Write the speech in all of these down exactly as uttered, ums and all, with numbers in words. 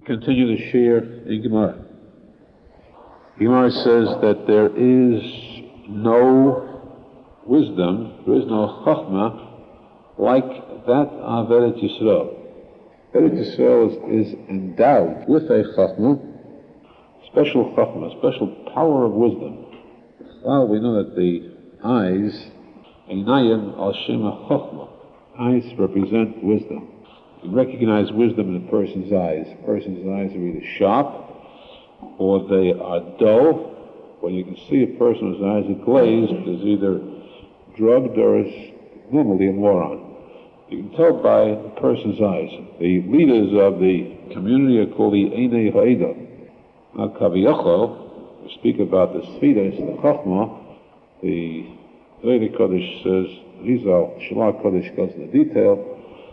Continue to share in Gemara. Gemara says that there is no wisdom, there is no chachma like that of Eretz Yisrael. Eretz Yisrael is, is endowed with a chachma, special chachma, special power of wisdom. Well, we know that the eyes, einayim al shem chachma, eyes represent wisdom. You recognize wisdom in a person's eyes. A person's eyes are either sharp or they are dull. When you can see a person whose eyes are glazed, is either drugged or is normally a moron. You can tell by the person's eyes. The leaders of the community are called the Einei Ha'eda. Now, Kaviyachol, we speak about the Sfidas, the Chachma, the Vedic Kodesh says, Rizal, Shalach Kodesh goes into detail,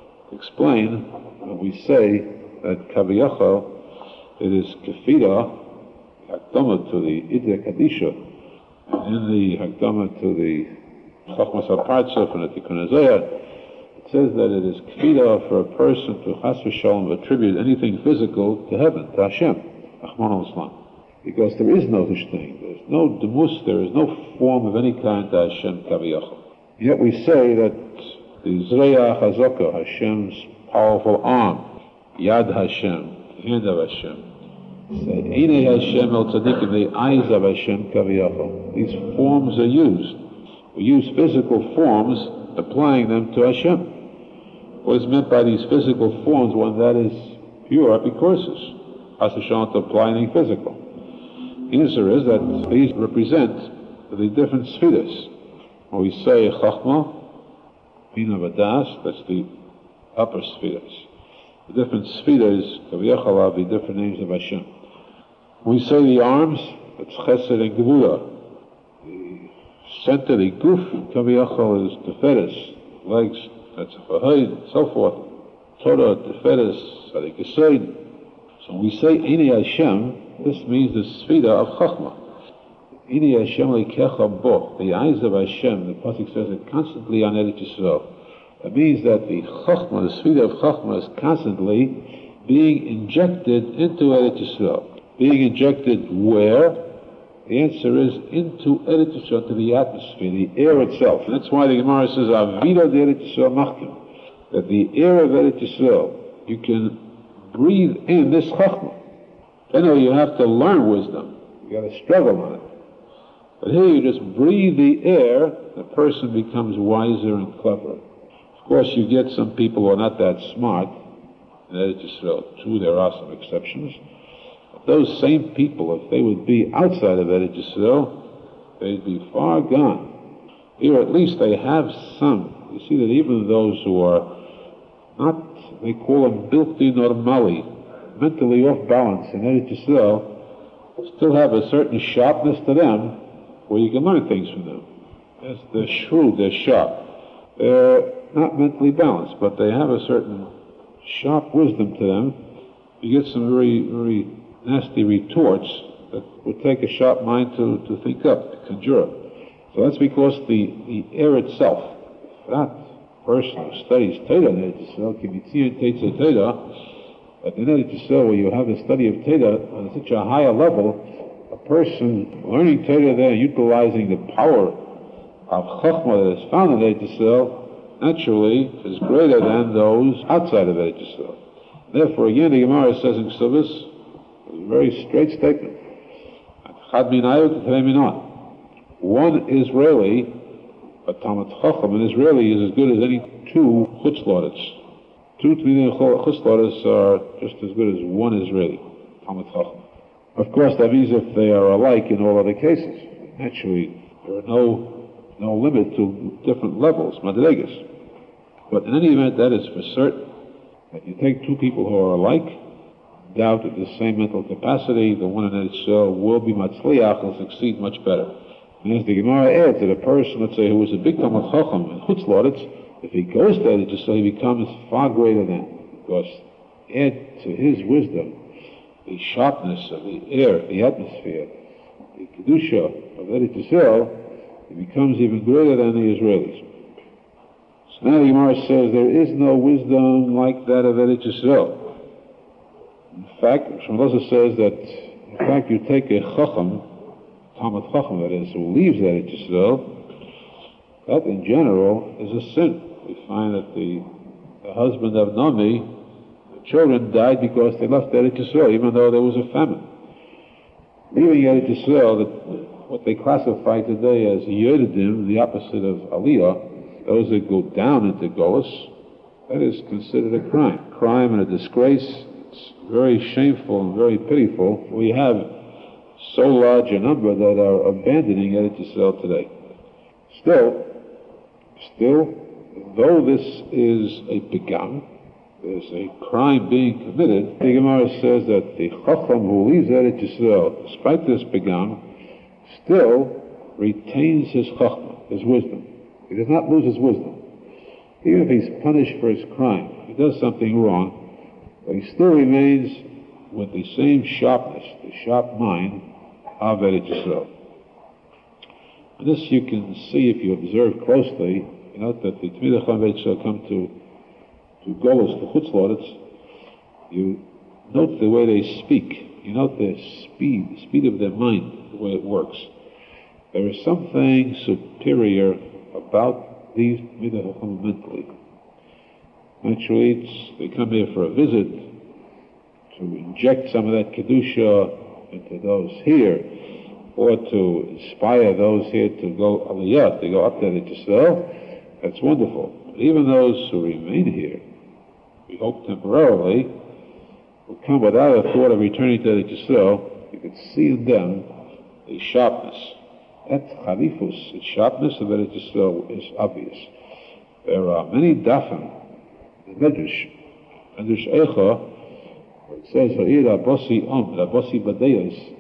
explain when we say that Kaviyachol, it is Kefida, Hakdama to the Idra Kadisha, and in the Hakdama to the Chachmas HaPartzuf and the Tikkun HaZayah, it says that it is Kefida for a person to Chas v'Shalom attribute anything physical to heaven, to Hashem, Rahman al-Islam. Because there is no such thing. There is no demus, there is no form of any kind to Hashem Kaviyachol. Yet we say that the Zreya Chazaka, Hashem's powerful arm, Yad Hashem, the hand of Hashem, said, Einei Hashem el tzadikim, the eyes of Hashem Kaviyachol. These forms are used. We use physical forms, applying them to Hashem. What is meant by these physical forms when that is pure epicursus? As Hashem to apply anything physical. The answer is that these represent the different spheres. When we say Chachma, Bina Vadas, that's the upper spheres. The different spheres, Kaviyachol, have the different names of Hashem. When we say the arms, that's Chesed and Gevura. The center, the Guf, Kaviyachol, is Teferes, legs, that's a Fahaid, and so forth. Torah, Teferes, Sadik Yesod. So when we say Einei Hashem, this means the Sfida of Chachma. Einei Hashem leikecha bo, the eyes of Hashem, the Pasuk says it constantly on Eretz Yisrael. That means that the Chachma, the Sfida of Chachma, is constantly being injected into Eretz Yisrael. Being injected where? The answer is into Eretz Yisrael, to the atmosphere, the air itself. And that's why the Gemara says, Avida de Eretz Yisrael machkim, that the air of Eretz Yisrael, you can breathe in this Chachma. I know you have to learn wisdom. You got to struggle on it. But here you just breathe the air, the person becomes wiser and cleverer. Of course, you get some people who are not that smart in Eretz Yisrael. True, there are some exceptions. But those same people, if they would be outside of Eretz Yisrael, they'd be far gone. Here, at least they have some. You see that even those who are not, they call them bilti normali, mentally off balance in Eretz Yisrael, still have a certain sharpness to them, where you can learn things from them. Yes, they're shrewd, they're sharp. They're not mentally balanced, but they have a certain sharp wisdom to them. You get some very, very nasty retorts that would take a sharp mind to, to think up, to conjure up. So that's because the, the air itself, that person who studies Teda, at the Eretz Yisrael, where you have the study of Teda on such a higher level, a person learning Torah there, utilizing the power of Chachma that is found in Eretz Yisrael, naturally is greater than those outside of Eretz Yisrael. Therefore, again, the Gemara says in Ksubis, a very straight statement. One Israeli, a Talmud Chacham, an Israeli is as good as any two Chutzlotets. Two Chutzlotets are just as good as one Israeli, Talmud Chacham. Of course, that means if they are alike in all other cases. Naturally, there are no no limit to different levels, madregas. But in any event, that is for certain. That you take two people who are alike, doubt at the same mental capacity, the one in Eretz Yisrael will be matzliach, will succeed much better. And as the Gemara adds, that a person, let's say, who is a big Talmud Chacham and Chutzlotets, if he goes to Eretz Yisrael, he becomes far greater than, because add to his wisdom the sharpness of the air, the atmosphere, the kedusha of Eretz Yisrael, he becomes even greater than the Israelis. So now the Gemara says there is no wisdom like that of Eretz Yisrael. In fact, Shmuel says that, in fact, you take a chacham, Talmud chacham that is, who leaves Eretz Yisrael, that in general is a sin. We find that the, the husband of Naomi, the children died because they left Eretz Yisrael, even though there was a famine. Leaving Eretz Yisrael, that what they classify today as Yeredim, the opposite of Aliyah, those that go down into Golus, that is considered a crime. Crime and a disgrace. It's very shameful and very pitiful. We have so large a number that are abandoning Eretz Yisrael today. Still, still, though this is a pigam, there's a crime being committed, the Gemara says that the Chacham who leaves Eretz Yisrael, despite this pigam, still retains his Chachma, his wisdom. He does not lose his wisdom. Even if he's punished for his crime, he does something wrong, but he still remains with the same sharpness, the sharp mind of Eretz Yisrael. And this you can see if you observe closely. You note that the Talmidei Chacham Eretz Yisrael come to to Golus, to Chutzlotz. You note the way they speak. You note their speed, the speed of their mind, the way it works. There is something superior about these Talmidei Chacham mentally. Actually, it's, they come here for a visit to inject some of that Kedusha into those here, or to inspire those here to go Aliyah, to go up there to Yisrael. That's wonderful. But even those who remain here, we hope temporarily, will come without a thought of returning to Yisrael. You can see in them the sharpness. That charifus, the sharpness of Eretz Yisrael is obvious. There are many dafim, the Medrash, Medrash Eicha, where it says, Ha'ir Rabossi Om, Rabossi Badeyos,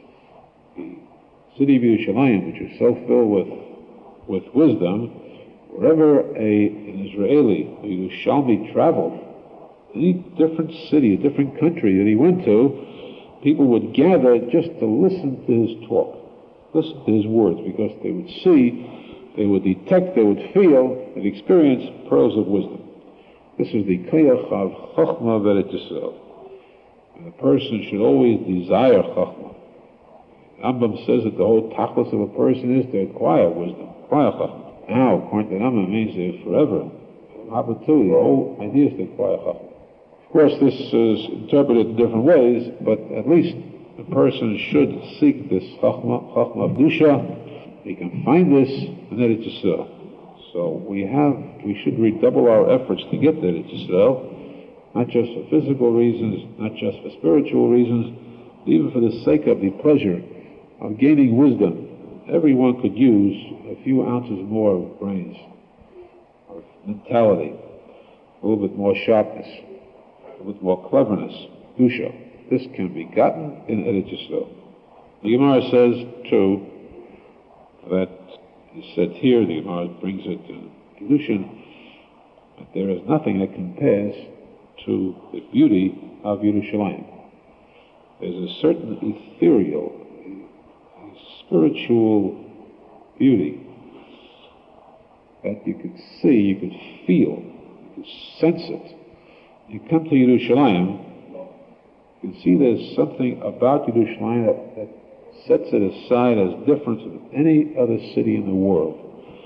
the city of Yerushalayim, which is so filled with, with wisdom, wherever a, an Israeli, a Yerushalmi traveled, any different city, a different country that he went to, people would gather just to listen to his talk, listen to his words, because they would see, they would detect, they would feel, and experience pearls of wisdom. This is the Koyach of Chachma Eretz Yisrael. And a person should always desire Chachma. Rambam says that the whole tachlis of a person is to acquire wisdom, acquire Chachma. Now, according to Rambam, it means that forever. Opportunity, the whole idea is to acquire Chachma. Of course, this is interpreted in different ways, but at least a person should seek this Chachma, Chachma Kedusha. He can find this in Eretz Yisrael. So we have, we should redouble our efforts to get there to Yisrael, not just for physical reasons, not just for spiritual reasons, but even for the sake of the pleasure of gaining wisdom. Everyone could use a few ounces more of brains, of mentality, a little bit more sharpness, a little bit more cleverness, Kedusha. This can be gotten in Eretz Yisrael. The Gemara says, too, that is said here, the Gemara brings it to Kedushin, but there is nothing that compares to the beauty of Yerushalayim. There's a certain ethereal, spiritual beauty that you could see, you could feel, you could sense it. You come to Yerushalayim, you can see there's something about Yerushalayim that, that sets it aside as different from any other city in the world.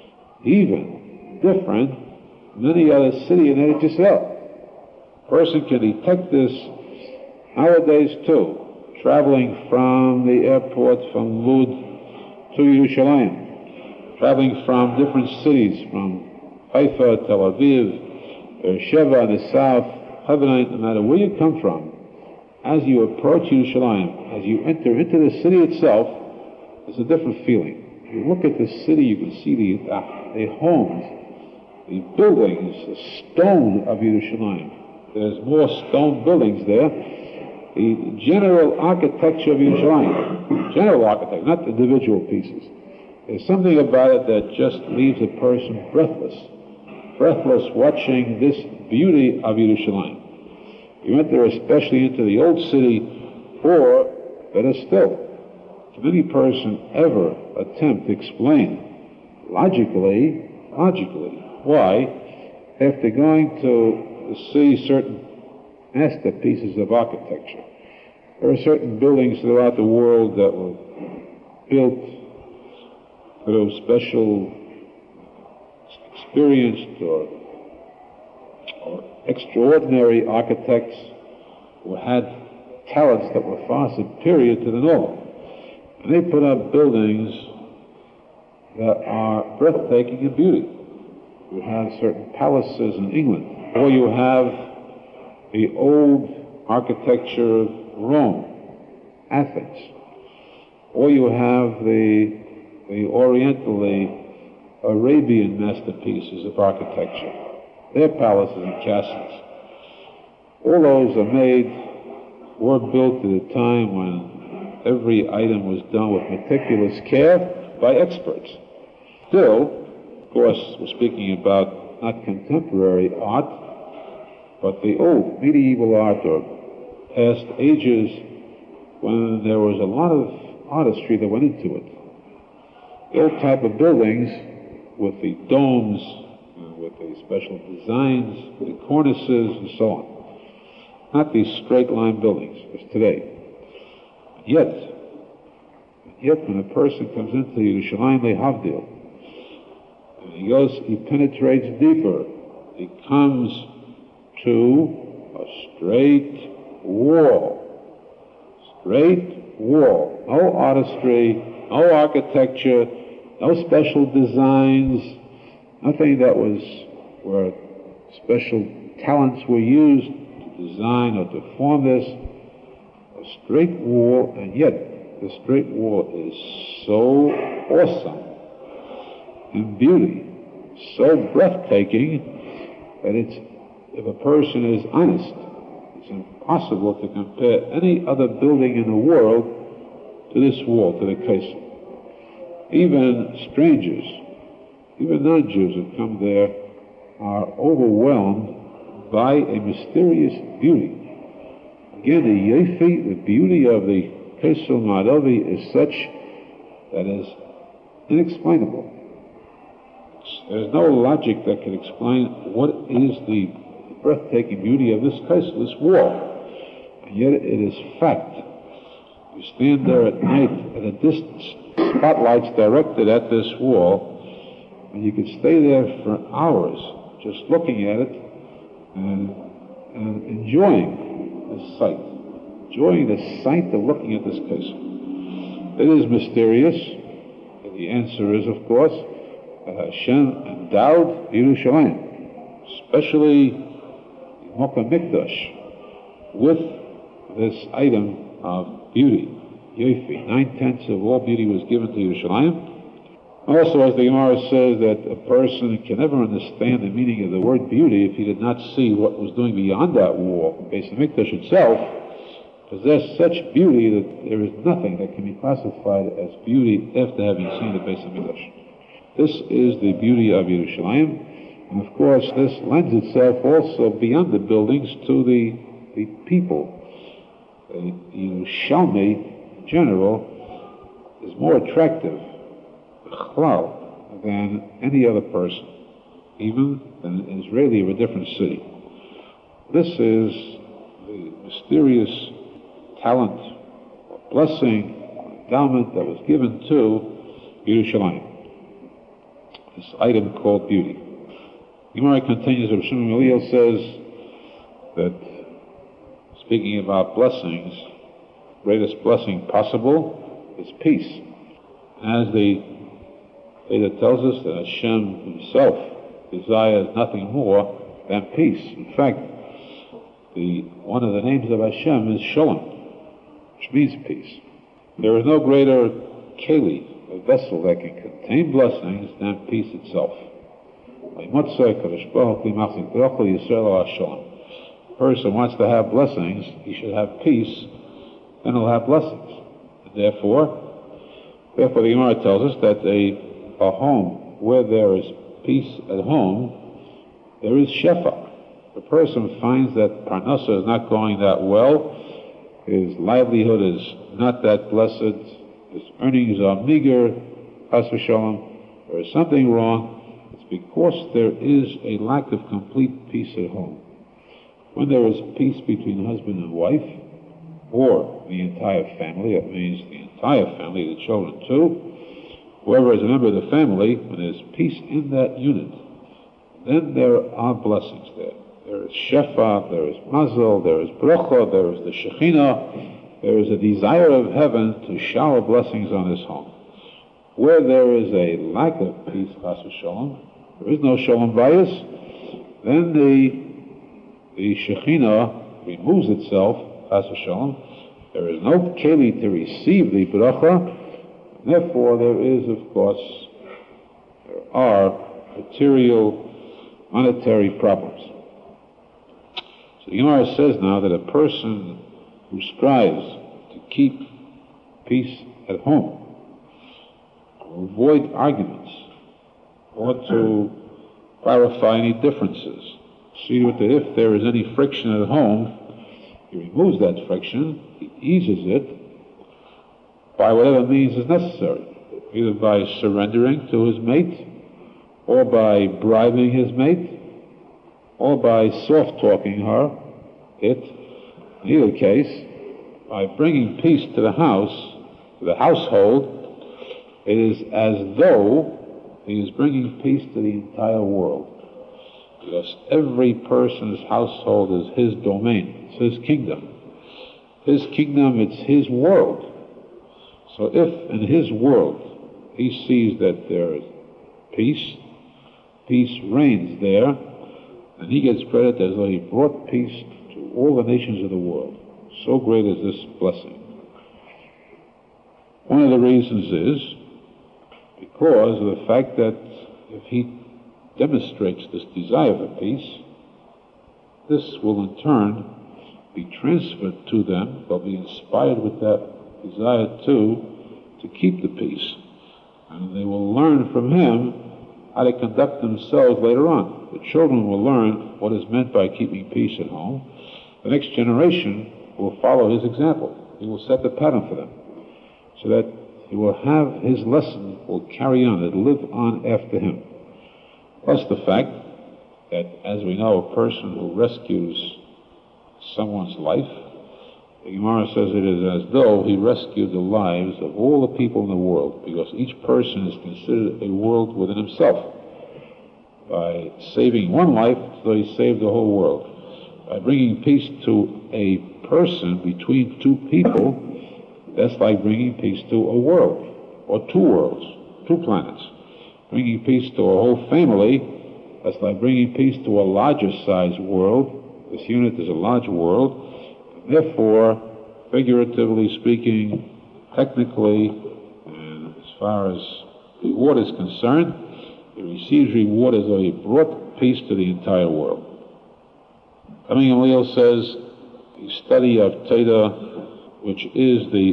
Even different from any other city in Eretz Yisrael. A person can detect this nowadays too, traveling from the airport from Lud to Yerushalayim, traveling from different cities, from Haifa, Tel Aviv, Beersheba in the south, Havanite, no matter where you come from, as you approach Yerushalayim, as you enter into the city itself, there's a different feeling. If you look at the city, you can see the, uh, the homes, the buildings, the stone of Yerushalayim. There's more stone buildings there. The general architecture of Yerushalayim, general architecture, not individual pieces. There's something about it that just leaves a person breathless, breathless watching this beauty of Yerushalayim. We went there especially into the old city, or, better still, if any person ever attempt to explain logically, logically, why, after going to see certain masterpieces of architecture, There are certain buildings throughout the world that were built through special experienced or, or extraordinary architects who had talents that were far superior to the normal. And they put up buildings that are breathtaking in beauty. You have certain palaces in England, or you have the old architecture of Rome, Athens, or you have the, the Oriental, the Arabian masterpieces of architecture, their palaces and castles. All those are made, were built at a time when every item was done with meticulous care by experts. Still, of course, we're speaking about not contemporary art, but the old medieval art or past ages when there was a lot of artistry that went into it. The old type of buildings with the domes, uh, with the special designs, the cornices, and so on. Not these straight-line buildings as today. Yet, yet when a person comes into Yerushalayim Lehavdil, and he goes, he penetrates deeper, he comes to a straight wall. Straight wall. No artistry, no architecture, no special designs, nothing that was where special talents were used to design or to form this. A straight wall, and yet the straight wall is so awesome in beauty, so breathtaking that it's, if a person is honest, it's impossible to compare any other building in the world to this wall, to the Kaisel. Even strangers, even non-Jews who come there are overwhelmed by a mysterious beauty. Again, the Yefi, the beauty of the Kaisel Ma'aravi is such that is inexplainable. There's no logic that can explain what is the breathtaking beauty of this Kaisel, this wall. And yet it is fact. You stand there at night at a distance, spotlights directed at this wall, and you could stay there for hours just looking at it and, and enjoying the sight. Enjoying the sight of looking at this Kaisel. It is mysterious. And the answer is, of course, that Hashem endowed Yerushalayim, especially Mocha Mikdash, with this item of beauty, Yofi. Nine-tenths of all beauty was given to Yerushalayim. Also, as the Gemara says, that a person can never understand the meaning of the word beauty if he did not see what was doing beyond that wall. The Beis Hamikdash itself possessed such beauty that there is nothing that can be classified as beauty after having seen the Beis Hamikdash. This is the beauty of Yerushalayim, and of course this lends itself also beyond the buildings to the, the people. The Yerushalmi in general is more attractive than any other person, even than an Israeli of a different city. This is the mysterious talent, or blessing, or endowment that was given to Yerushalayim. This item called beauty. Gemara continues, Rav Shimon Gamliel says that, speaking about blessings, the greatest blessing possible is peace. As the Veda tells us that Hashem himself desires nothing more than peace. In fact, the, one of the names of Hashem is Shalom, which means peace. There is no greater keli, a vessel that can contain blessings, than peace itself. A person wants to have blessings, he should have peace, then he'll have blessings. And therefore, therefore the Gemara tells us that a, a home where there is peace at home, there is shefa. If a person finds that parnasa is not going that well, his livelihood is not that blessed, his earnings are meager, chas v'shalom, there is something wrong, it's because there is a lack of complete peace at home. When there is peace between husband and wife, or the entire family, that means the entire family, the children too, whoever is a member of the family, when there's peace in that unit, then there are blessings there. There is shefa, there is mazel, there is bracha, there is the Shekhinah, there is a desire of heaven to shower blessings on his home. Where there is a lack of peace, chas v'sholom, there is no shalom bayis, then the, the Shekhinah removes itself, chas v'sholom. There is no keli to receive the bracha. Therefore, there is, of course, there are material, monetary problems. So the Gemara says now that a person who strives to keep peace at home, to avoid arguments, or to clarify any differences, see that if there is any friction at home, he removes that friction, he eases it by whatever means is necessary, either by surrendering to his mate, or by bribing his mate, or by soft-talking her, it, in either case, by bringing peace to the house, to the household, it is as though he is bringing peace to the entire world. Because every person's household is his domain, it's his kingdom. His kingdom, it's his world. So if in his world he sees that there is peace, peace reigns there, and he gets credit as though he brought peace to all the nations of the world. So great is this blessing. One of the reasons is because of the fact that if he demonstrates this desire for peace, this will in turn be transferred to them. They'll be inspired with that desire too to keep the peace. And they will learn from him how to conduct themselves later on. The children will learn what is meant by keeping peace at home. The next generation will follow his example. He will set the pattern for them, so that he will have his lesson will carry on, it will live on after him. Plus the fact that, as we know, a person who rescues someone's life, the Gemara says it is as though he rescued the lives of all the people in the world, because each person is considered a world within himself. By saving one life, so he saved the whole world. By bringing peace to a person between two people, that's like bringing peace to a world, or two worlds, two planets. Bringing peace to a whole family, that's like bringing peace to a larger sized world. This unit is a large world. Therefore, figuratively speaking, technically, and as far as reward is concerned, he receives reward as though he brought peace to the entire world. Coming Gamliel says, the study of Teda, which is the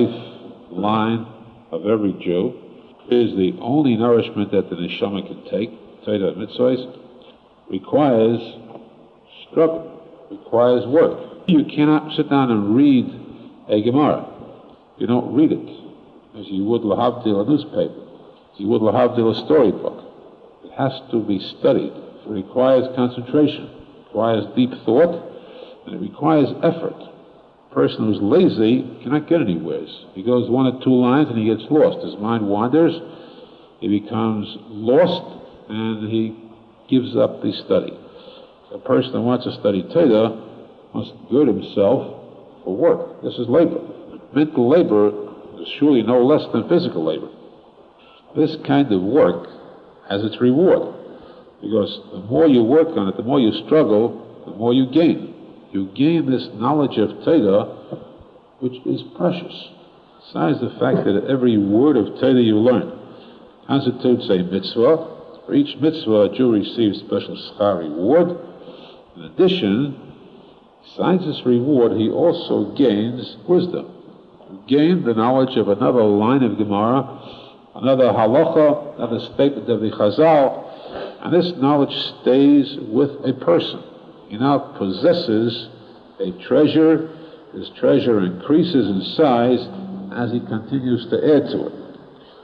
lifeline of every Jew, is the only nourishment that the neshama can take. Teda mitzvahs requires struggle, requires work. You cannot sit down and read a Gemara. You don't read it as you would lahavdil a newspaper, as you would lahavdil a storybook. It has to be studied. It requires concentration, it requires deep thought, and it requires effort. A person who's lazy cannot get anywhere. He goes one or two lines and he gets lost. His mind wanders, he becomes lost, and he gives up the study. A person who wants to study Teda must gird himself for work. This is labor. Mental labor is surely no less than physical labor. This kind of work has its reward, because the more you work on it, the more you struggle, the more you gain. You gain this knowledge of Teda, which is precious. Besides the fact that every word of Teda you learn constitutes a mitzvah. For each mitzvah, a Jew receives special schar reward. In addition, besides this reward, he also gains wisdom. You gain the knowledge of another line of Gemara, another halacha, another statement of the Chazal, and this knowledge stays with a person. He now possesses a treasure. His treasure increases in size as he continues to add to it.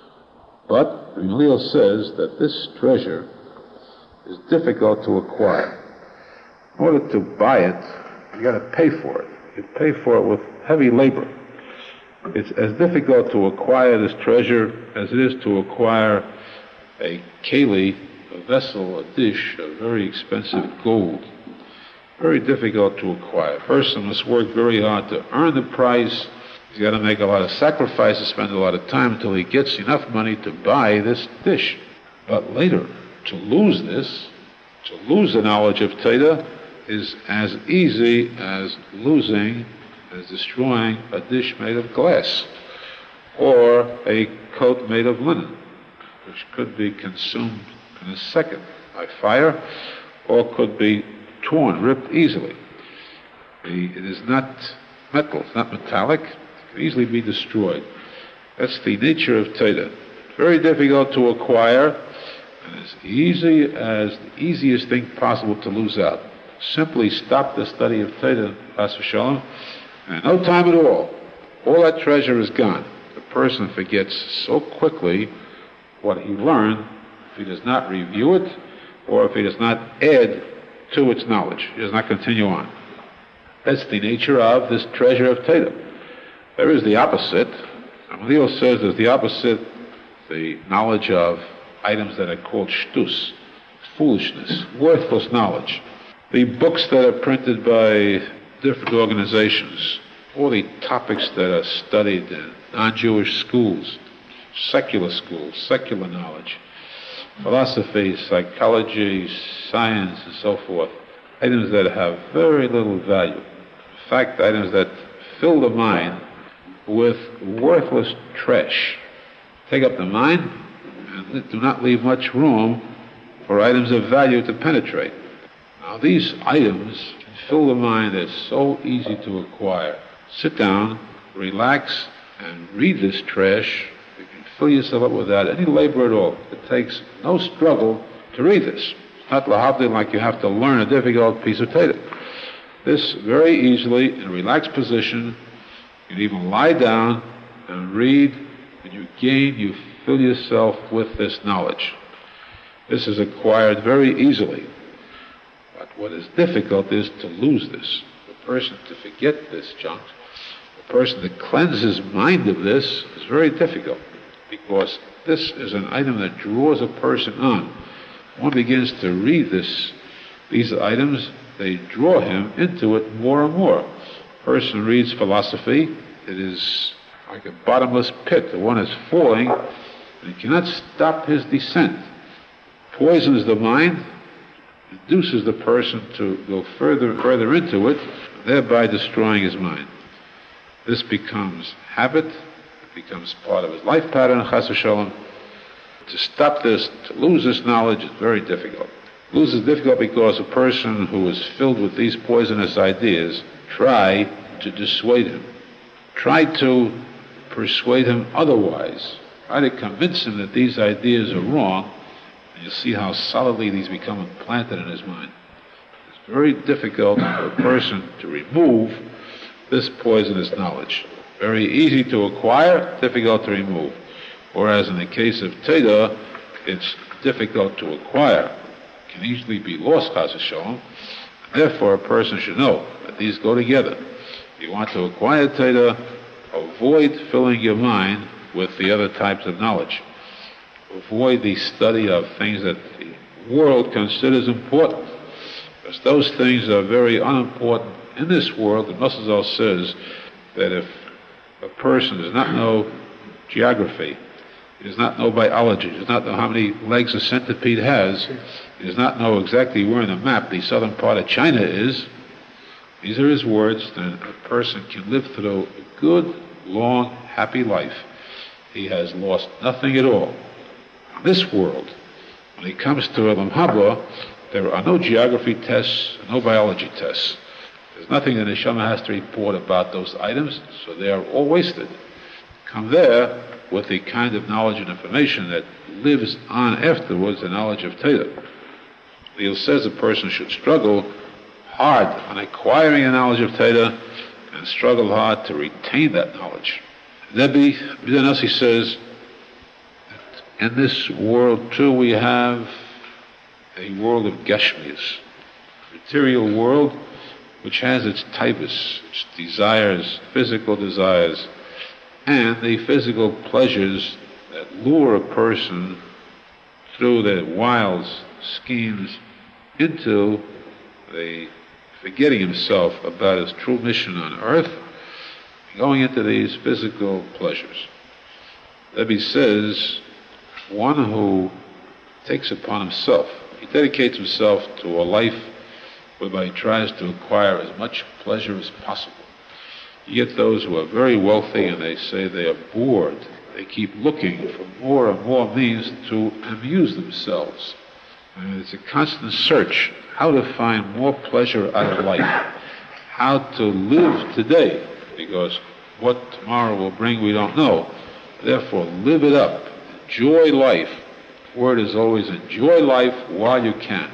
But Gamliel says that this treasure is difficult to acquire. In order to buy it, you got to pay for it. You pay for it with heavy labor. It's as difficult to acquire this treasure as it is to acquire a keli, a vessel, a dish of very expensive gold. Very difficult to acquire. A person must work very hard to earn the price. He's got to make a lot of sacrifices, spend a lot of time until he gets enough money to buy this dish. But later, to lose this, to lose the knowledge of Teda, is as easy as losing, as destroying a dish made of glass or a coat made of linen, which could be consumed in a second by fire or could be torn, ripped easily. The, it is not metal, it's not metallic, it can easily be destroyed. That's the nature of Teda. Very difficult to acquire, and as easy as the easiest thing possible to lose out. Simply stop the study of Teda, Chas v'Shalom, and no time at all. All that treasure is gone. The person forgets so quickly what he learned if he does not review it or if he does not add to its knowledge. He does not continue on. That's the nature of this treasure of Teda. There is the opposite. Gamliel says there's the opposite, the knowledge of items that are called shtus, foolishness, worthless knowledge. The books that are printed by different organizations, all the topics that are studied in non-Jewish schools, secular schools, secular knowledge, philosophy, psychology, science, and so forth, items that have very little value. In fact, items that fill the mind with worthless trash. Take up the mind and do not leave much room for items of value to penetrate. Now, these items can fill the mind. They're so easy to acquire. Sit down, relax, and read this trash. You can fill yourself up without any labor at all. It takes no struggle to read this. It's not lahavdil like you have to learn a difficult piece of Teda. This very easily, in a relaxed position, you can even lie down and read, and you gain, you fill yourself with this knowledge. This is acquired very easily. But what is difficult is to lose this. The person to forget this junk, the person to cleanse his mind of this is very difficult, because this is an item that draws a person on. One begins to read this, these items, they draw him into it more and more. A person reads philosophy, it is like a bottomless pit. The one is falling, and he cannot stop his descent. Poisons the mind, induces the person to go further and further into it, thereby destroying his mind. This becomes habit, it becomes part of his life pattern, Chas v'Shalom. To stop this, to lose this knowledge is very difficult. Lose is difficult because a person who is filled with these poisonous ideas try to dissuade him, try to persuade him otherwise, try to convince him that these ideas are wrong. You see how solidly these become implanted in his mind. It's very difficult for a person to remove this poisonous knowledge. Very easy to acquire, difficult to remove. Whereas in the case of Teda, it's difficult to acquire. It can easily be lost, Chas v'Shalom. Therefore, a person should know that these go together. If you want to acquire Teda, avoid filling your mind with the other types of knowledge. Avoid the study of things that the world considers important, because those things are very unimportant in this world. The Masazal says that if a person does not know geography, he does not know biology, he does not know how many legs a centipede has, he does not know exactly where on the map the southern part of China is, these are his words, then a person can live through a good, long, happy life. He has lost nothing at all. This world, when it comes to Olam Haba, there are no geography tests, no biology tests. There's nothing the neshama has to report about those items, so they are all wasted. Come there with the kind of knowledge and information that lives on afterwards, the knowledge of Teda. He says a person should struggle hard on acquiring a knowledge of Teda and struggle hard to retain that knowledge. Rebbe Bidanasi says, in this world, too, we have a world of Geshmias, material world, which has its taivas, its desires, physical desires, and the physical pleasures that lure a person through their wild schemes into the forgetting himself about his true mission on earth, going into these physical pleasures. Rebbe says, one who takes upon himself, he dedicates himself to a life whereby he tries to acquire as much pleasure as possible. You get those who are very wealthy and they say they are bored. They keep looking for more and more means to amuse themselves. And it's a constant search, how to find more pleasure out of life, how to live today, because what tomorrow will bring we don't know. Therefore, live it up. Enjoy life. The word is always enjoy life while you can.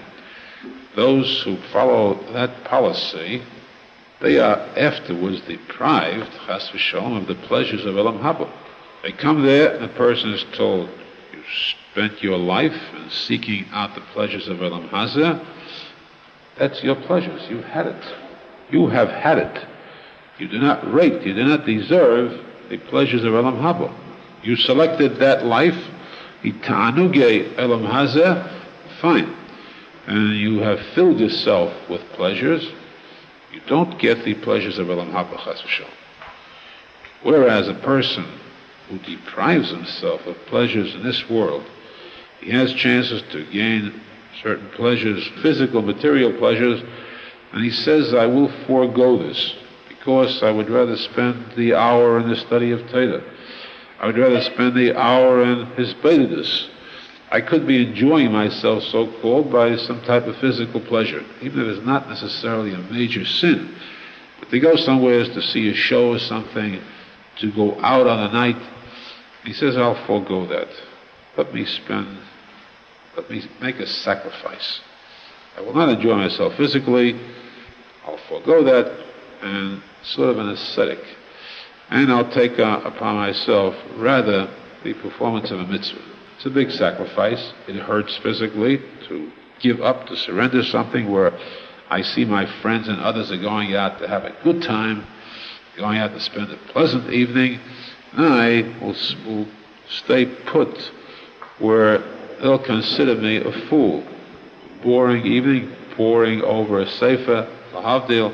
Those who follow that policy, they are afterwards deprived, chas v'shalom, of the pleasures of Olam Haba. They come there and the person is told, you spent your life in seeking out the pleasures of Olam Hazeh. That's your pleasures. You've had it. You have had it. You do not rate, you do not deserve the pleasures of Olam Haba. You selected that life, Ita'anuge Olam Hazeh, fine. And you have filled yourself with pleasures. You don't get the pleasures of Olam Haba, chas v'shalom. Whereas a person who deprives himself of pleasures in this world, he has chances to gain certain pleasures, physical, material pleasures, and he says, I will forego this because I would rather spend the hour in the study of Torah. I would rather spend the hour in his Beidus. I could be enjoying myself, so-called, by some type of physical pleasure, even if it's not necessarily a major sin. But to go somewhere to see a show or something, to go out on a night, he says, I'll forego that. Let me spend, let me make a sacrifice. I will not enjoy myself physically. I'll forego that, and sort of an ascetic. And I'll take uh, upon myself, rather, the performance of a mitzvah. It's a big sacrifice. It hurts physically to give up, to surrender something where I see my friends and others are going out to have a good time, going out to spend a pleasant evening, and I will, will stay put where they'll consider me a fool. Boring evening, poring over a sefer, lahavdil.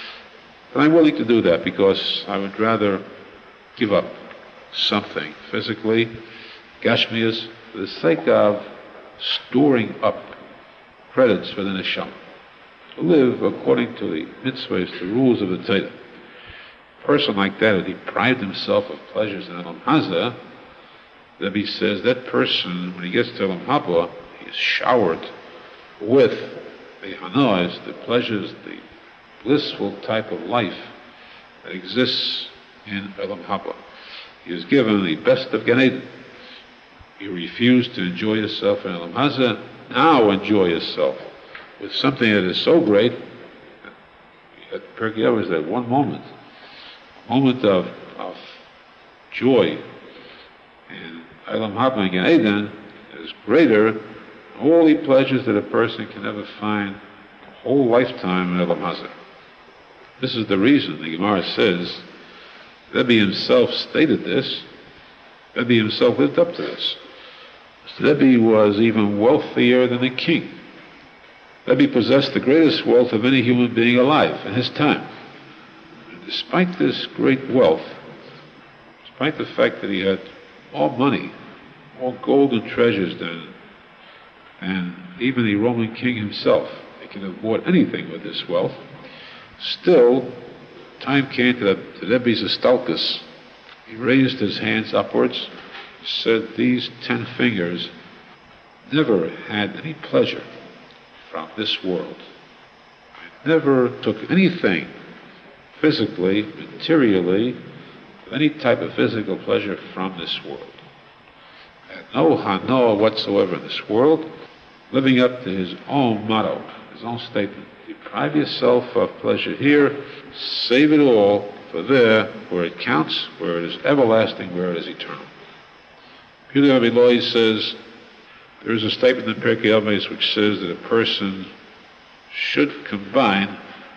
And I'm willing to do that because I would rather give up something physically, Gashmias, for the sake of storing up credits for the neshama. To live according to the mitzvahs, the rules of the Torah. A person like that who deprived himself of pleasures in Olam Hazeh, the Rebbe says that person, when he gets to Olam Haba, he is showered with the hanos, the pleasures, the blissful type of life that exists in Olam Haba. He is given the best of Gan Eden. You refuse to enjoy yourself in Olam Hazeh, now enjoy yourself with something that is so great. At Pirkei Avos, that one moment, a moment of, of joy in Olam Haba and Gan Eden is greater than all the pleasures that a person can ever find a whole lifetime in Olam Hazeh. This is the reason the Gemara says, Rebbe himself stated this, Rebbe himself lived up to this. Rebbe was even wealthier than the king. Rebbe possessed the greatest wealth of any human being alive in his time. And despite this great wealth, despite the fact that he had more money, more gold and treasures than, and even the Roman king himself, he could have bought anything with this wealth, still, time came to, the, to Rebbe's Astalkus. He raised his hands upwards, said these ten fingers never had any pleasure from this world. I never took anything physically, materially, any type of physical pleasure from this world. I had no hanoah whatsoever in this world, living up to his own motto, his own statement. Deprive yourself of pleasure here, save it all for there, where it counts, where it is everlasting, where it is eternal. Peter Aviloi says, there is a statement in Pirkei Avos which says that a person should combine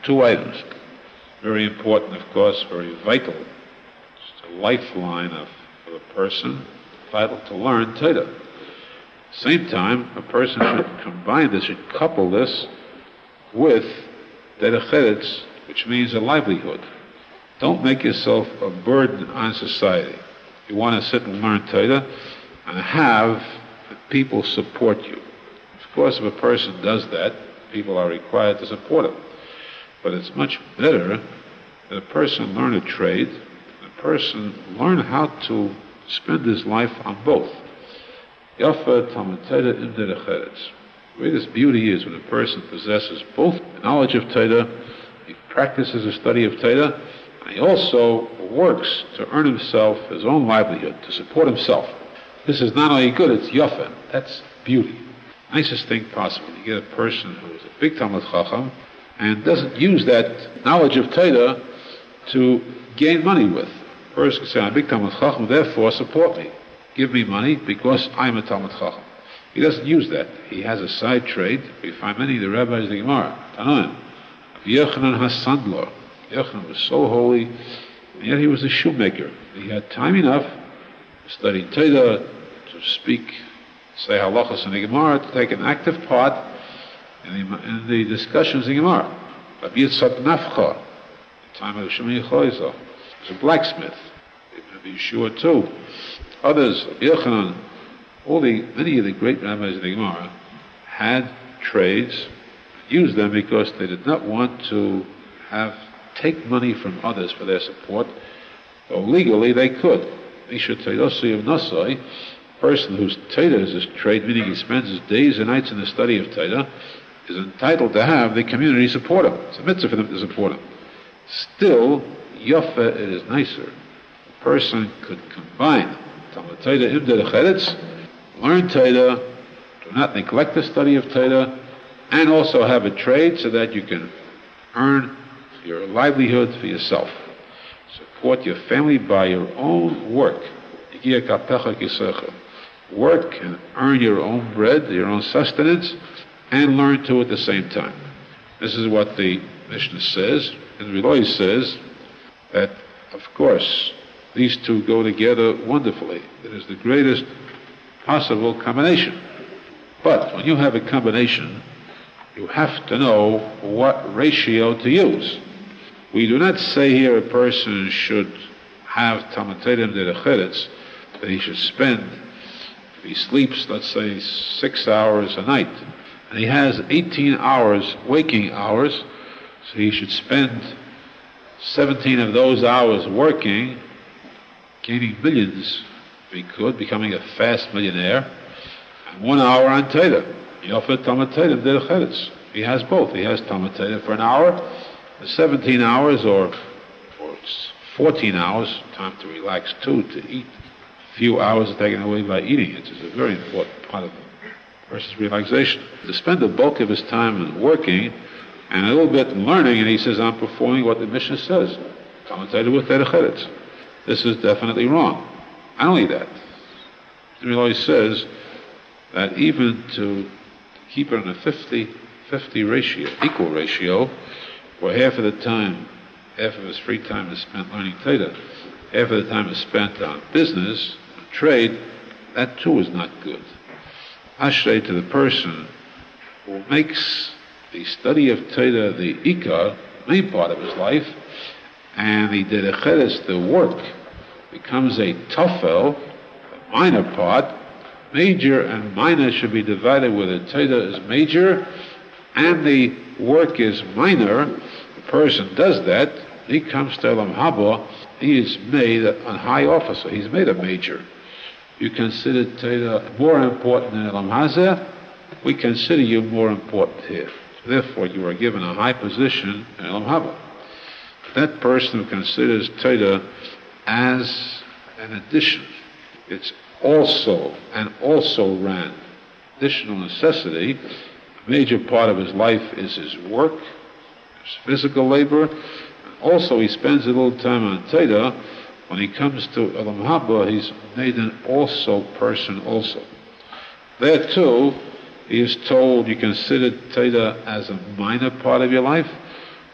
two items. Very important, of course, very vital. It's a lifeline of, of a person, vital to learn Torah. At the same time, a person should combine this, should couple this with derech eretz, which means a livelihood. Don't make yourself a burden on society. You want to sit and learn Torah and have people support you. Of course, if a person does that, people are required to support him. But it's much better that a person learn a trade, a person learn how to spend his life on both. Yafa Talmud Torah im derech eretz. The greatest beauty is when a person possesses both knowledge of Torah, he practices a study of Torah, and he also works to earn himself his own livelihood, to support himself. This is not only good, it's yafa. That's beauty. Nicest thing possible. You get a person who is a big Talmud Chacham and doesn't use that knowledge of Torah to gain money with. A person can say, I'm a big Talmud Chacham, therefore support me. Give me money because I'm a Talmud Chacham. He doesn't use that. He has a side trade. We find many of the rabbis of the Gemara. Tanoim. Yochanan HaSandlar. Yochanan was so holy, and yet he was a shoemaker. He had time enough to study Torah, to speak, say halachas in the Gemara, to take an active part in the, in the discussions in the Gemara. Rabbi Yitzchak Nafcha, the time of Shemini Chayza, was a blacksmith. Rabbi Yeshua too. Others, Rabbi Yochanan, all the, many of the great rabbis of the Gemara had trades, used them because they did not want to have take money from others for their support. So legally they could. Misha Teidosi of Nasai, a person whose Torah is his trade, meaning he spends his days and nights in the study of Torah, is entitled to have the community support him. It's a mitzvah for them to support him. Still, Yafa, it is nicer. A person could combine Talmud Torah im derech eretz, learn Torah, do not neglect the study of Torah, and also have a trade so that you can earn your livelihood for yourself. Support your family by your own work. Work and earn your own bread, your own sustenance, and learn too at the same time. This is what the Mishnah says, and Riloy says that, of course, these two go together wonderfully. It is the greatest possible combination. But when you have a combination, you have to know what ratio to use. We do not say here a person should have Talmud Torah im derech eretz, that he should spend, if he sleeps, let's say, six hours a night, and he has eighteen hours waking hours, so he should spend seventeen of those hours working, gaining millions, if he could, becoming a fast millionaire, and one hour on Torah. Yafa Talmud Torah im derech eretz. He has both. He has Talmud Torah for an hour, seventeen hours or, or fourteen hours, time to relax too, to eat. A few hours are taken away by eating. It's a very important part of a person's relaxation. To spend the bulk of his time in working and a little bit in learning, and he says, I'm performing what the Mishnah says. Talmud Torah with derech eretz. This is definitely wrong. Not only that, it always says that even to keep it in a fifty fifty ratio, equal ratio, where half of the time, half of his free time is spent learning Torah, half of the time is spent on business, on trade, that too is not good. Ashrei to the person who makes the study of Torah the ikar, main part of his life, and the derech eretz, the work, becomes a tafel, a minor part. Major and minor should be divided where the Torah is major and the work is minor. The person does that, he comes to Elam Haba, he is made a high officer, he's made a major. You consider Torah more important than Elam Hazeh, we consider you more important here. So therefore you are given a high position in Elam Haba. That person who considers Torah as an addition, it's also and also ran additional necessity. A major part of his life is his work, his physical labor. And also he spends a little time on Torah. When he comes to Elam Haba, he's made an also person also. There too, he is told you consider Torah as a minor part of your life,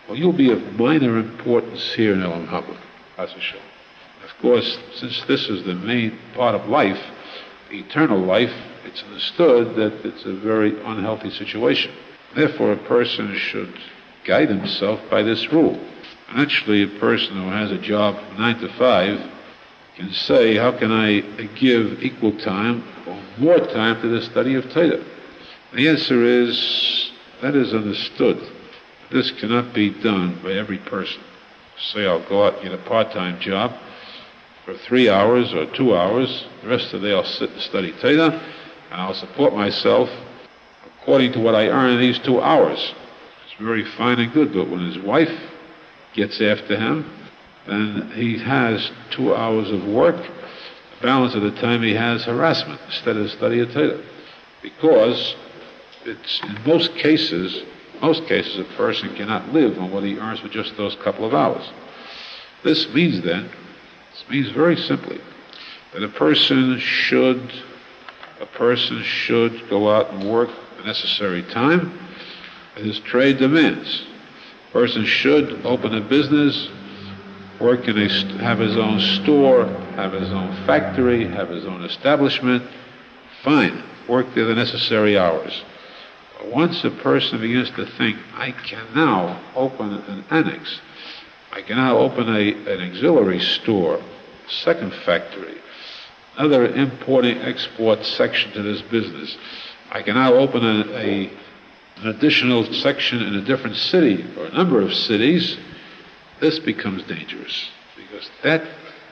well, you'll be of minor importance here in Olam Haba, Chas v'Shalom. Of course, since this is the main part of life, the eternal life, it's understood that it's a very unhealthy situation. Therefore, a person should guide himself by this rule. Actually, a person who has a job from nine to five can say, how can I give equal time or more time to the study of Torah? The answer is, that is understood. This cannot be done by every person. Say, I'll go out and get a part-time job for three hours or two hours. The rest of the day I'll sit and study Torah, and I'll support myself according to what I earn in these two hours. It's very fine and good, but when his wife gets after him, then he has two hours of work. The balance of the time he has harassment instead of study of Torah. Because it's, in most cases, most cases a person cannot live on what he earns for just those couple of hours. This means then, this means very simply, that a person should, a person should go out and work the necessary time that his trade demands. A person should open a business, work in a, have his own store, have his own factory, have his own establishment. Fine, work there the necessary hours. But once a person begins to think, I can now open an annex, I can now open a, an auxiliary store, second factory, another importing-export section to this business, I can now open a, a, an additional section in a different city or a number of cities, this becomes dangerous, because that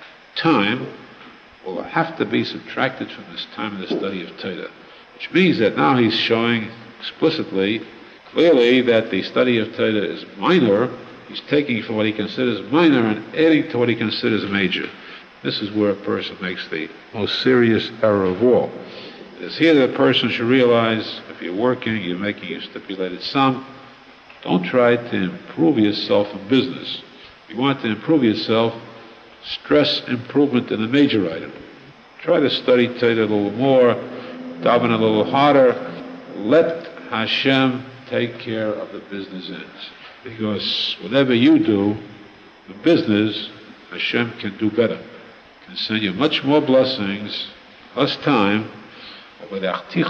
time will have to be subtracted from this time of the study of Torah, which means that now he's showing explicitly, clearly, that the study of Torah is minor. He's taking from what he considers minor and adding to what he considers major. This is where a person makes the most serious error of all. It is here that a person should realize, if you're working, you're making a stipulated sum, don't try to improve yourself in business. If you want to improve yourself, stress improvement in the major item. Try to study Torah a little more, daven a little harder. Let Hashem take care of the business ends. Because whatever you do, the business, Hashem can do better. Can send you much more blessings, less time. Say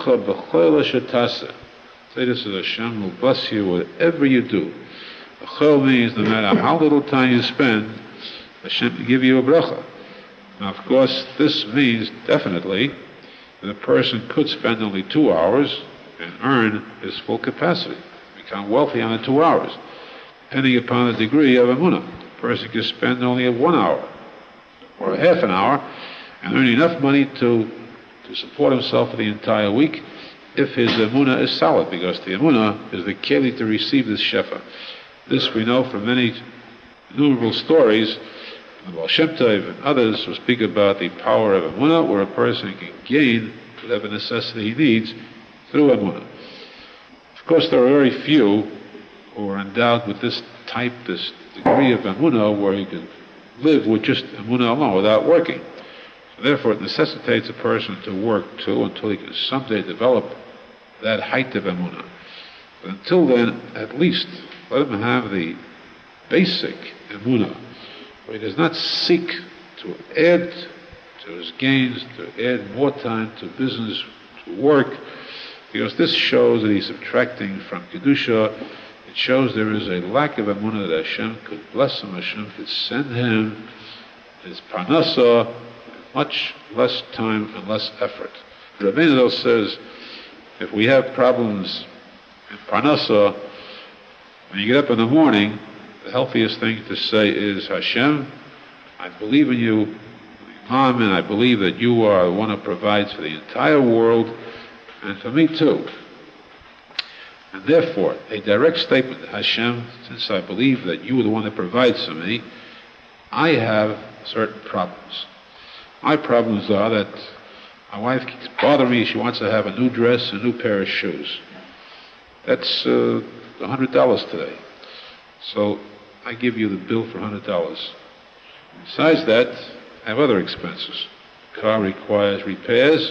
this is Hashem will bless you whatever you do. B'chol means no matter how little time you spend, Hashem will give you a bracha. Now, of course, this means definitely that a person could spend only two hours and earn his full capacity, become wealthy on the two hours, depending upon the degree of emunah. A person can spend only a one hour or a half an hour and earn enough money to, to support himself for the entire week if his emunah is solid, because the emunah is the keli to receive this shefa. This we know from many innumerable stories. The Baal Shem Tov and others will speak about the power of emunah, where a person can gain whatever necessity he needs through emunah. Of course, there are very few who are endowed with this type, this degree of emunah, where he can live with just emunah alone without working. So therefore, it necessitates a person to work too until he can someday develop that height of emunah. But until then, at least let him have the basic emunah, where he does not seek to add to his gains, to add more time to business, to work, because this shows that he's subtracting from Kedusha. It shows there is a lack of emunah that Hashem could bless him, Hashem could send him his parnasa, much less time and less effort. Rabbeinu says, if we have problems in parnasa, when you get up in the morning, the healthiest thing to say is, Hashem, I believe in you, Imam, and I believe that you are the one who provides for the entire world, and for me too. And therefore, a direct statement to Hashem, since I believe that you are the one that provides for me, I have certain problems. My problems are that my wife keeps bothering me. She wants to have a new dress, a new pair of shoes. That's uh, one hundred dollars today. So I give you the bill for one hundred dollars. Besides that, I have other expenses. The car requires repairs,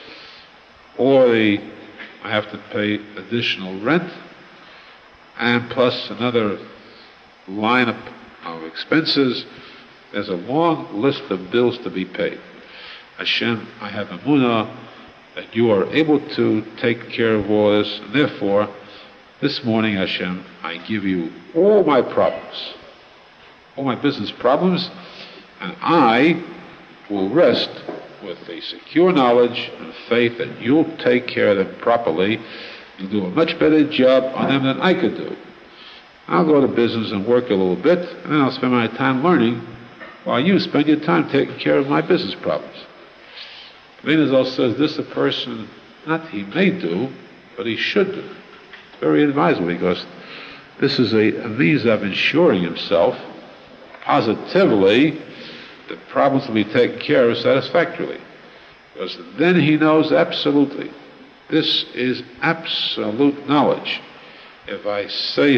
or the, I have to pay additional rent, and plus another lineup of expenses. There's a long list of bills to be paid. Hashem, I have emunah that you are able to take care of all this, and therefore, this morning, Hashem, I give you all my problems, all my business problems, and I will rest with a secure knowledge and faith that you'll take care of them properly. You'll do a much better job on them than I could do. I'll go to business and work a little bit, and then I'll spend my time learning while you spend your time taking care of my business problems. Benazal says this a person, not he may do, but he should do. It's very advisable because this is a, a means of ensuring himself positively the problems will be taken care of satisfactorily. Because then he knows absolutely. This is absolute knowledge. If I say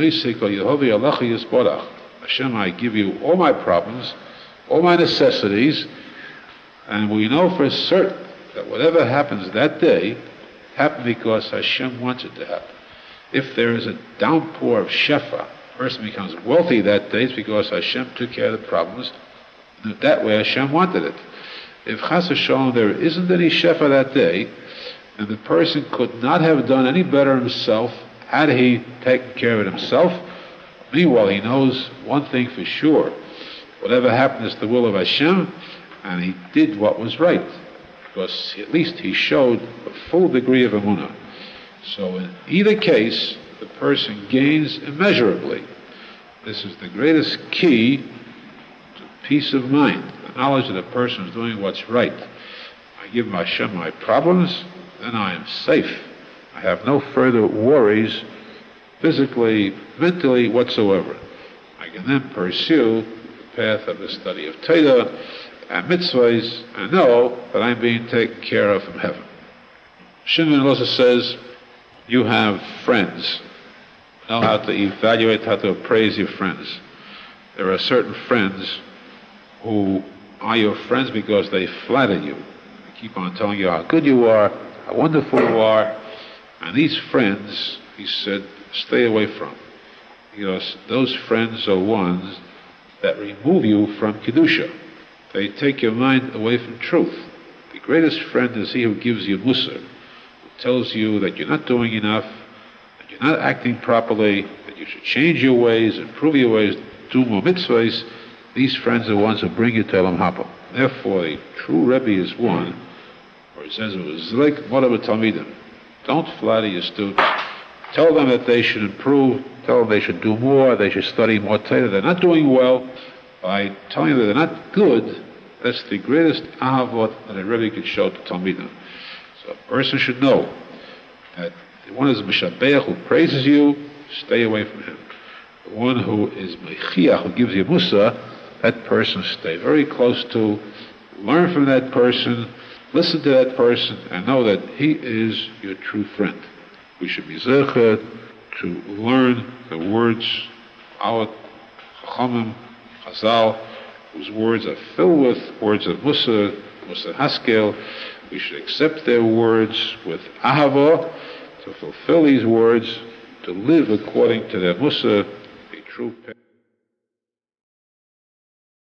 Hashem, I give you all my problems, all my necessities, and we know for certain that whatever happens that day happened because Hashem wants it to happen. If there is a downpour of shefa, a person becomes wealthy that day, it's because Hashem took care of the problems. That way Hashem wanted it. If chas v'shalom there isn't any shefa that day, and the person could not have done any better himself had he taken care of it himself, meanwhile he knows one thing for sure. Whatever happened is the will of Hashem, and he did what was right, because at least he showed a full degree of emunah. So in either case, the person gains immeasurably. This is the greatest key to peace of mind, the knowledge that a person is doing what's right. I give Hashem my problems, then I am safe. I have no further worries, physically, mentally, whatsoever. I can then pursue the path of the study of Torah and mitzvahs, and know that I'm being taken care of from heaven. Shimon also says, you have friends. Know how to evaluate, how to appraise your friends. There are certain friends who are your friends because they flatter you. They keep on telling you how good you are, how wonderful you are. And these friends, he said, stay away from. Because those friends are ones that remove you from Kedusha. They take your mind away from truth. The greatest friend is he who gives you musar, who tells you that you're not doing enough, that you're not acting properly, that you should change your ways, improve your ways, do more mitzvahs. These friends are ones who bring you to Elam Haba. Therefore, a true Rebbe is one, or it says it was like Modav Talmidim. Don't flatter your students. Tell them that they should improve. Tell them they should do more. They should study more Torah. They're not doing well. By telling them they're not good, that's the greatest ahavot that a Rebbe could show to Talmidim. So a person should know that the one who is Mishabeach, who praises you, stay away from him. The one who is Mechiach, who gives you Musa, that person stay very close to, learn from that person, listen to that person, and know that he is your true friend. We should be zecher to learn the words, our Chachamim, Chazal, whose words are filled with words of Musa, Musa Haskel. We should accept their words with Ahava, to fulfill these words, to live according to their Musa, a true